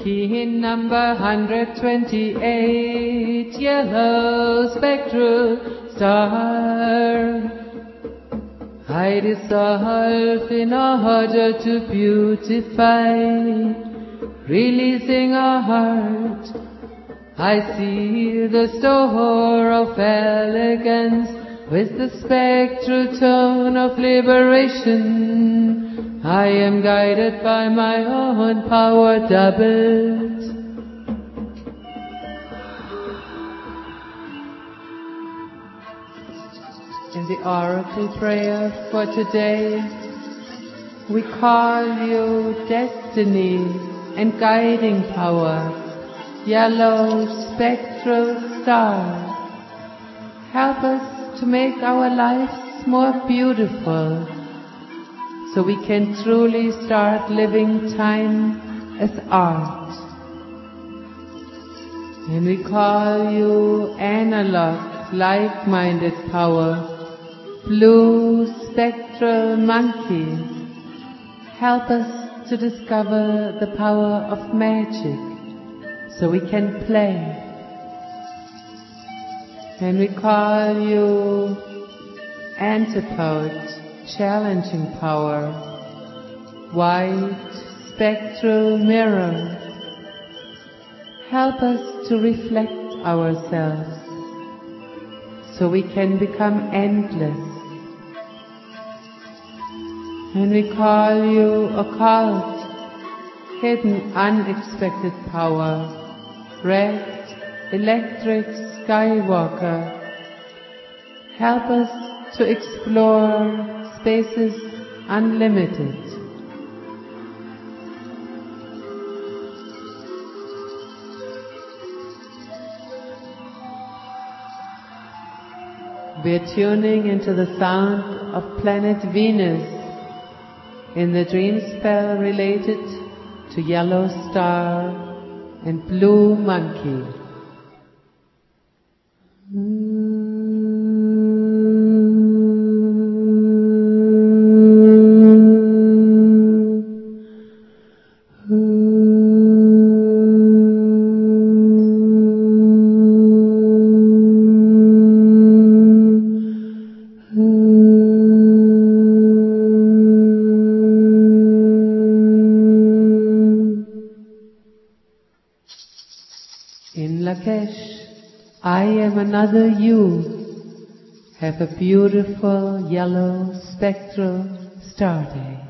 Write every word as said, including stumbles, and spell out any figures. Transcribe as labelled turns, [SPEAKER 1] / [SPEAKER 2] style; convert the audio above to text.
[SPEAKER 1] Key number one hundred twenty-eight, yellow spectral star. I dissolve in order to beautify, releasing our heart. I see the store of elegance with the spectral tone of liberation. I am guided by my own power doubled. In the oracle prayer for today, we call you destiny and guiding power, yellow spectral star. Help us to make our lives more beautiful, so we can truly start living time as art. And we call you analog, like-minded power, blue spectral monkey. Help us to discover the power of magic, so we can play. And we call you antipode, challenging power, white spectral mirror. Help us to reflect ourselves, so we can become endless. And we call you occult, hidden unexpected power, red electric skywalker. Help us to explore spaces unlimited. We're tuning into the sound of planet Venus in the dream spell related to yellow star and blue monkey. In Lakesh, I am another you. Have a beautiful yellow spectral star day.